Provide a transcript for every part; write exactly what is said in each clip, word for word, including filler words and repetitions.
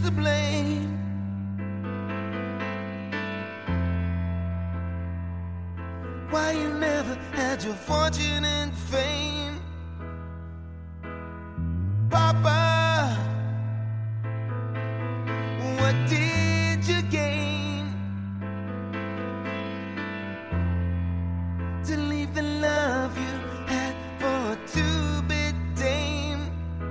to blame? Why you never had your fortune and fame? Papa, what did you gain to leave the love you had for a two-bit dame?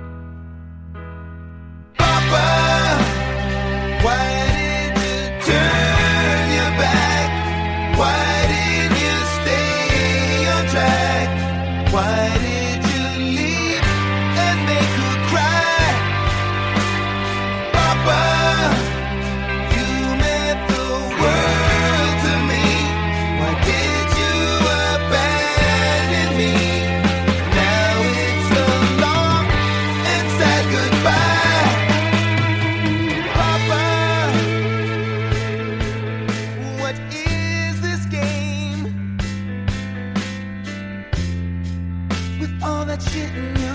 Papa, why did you turn your back? Why did you stay on track? Why did you leave and make her cry? Papa, you meant the world to me. Why did you abandon me? Now it's a long and sad goodbye. Papa, what is this game? With all that shit in your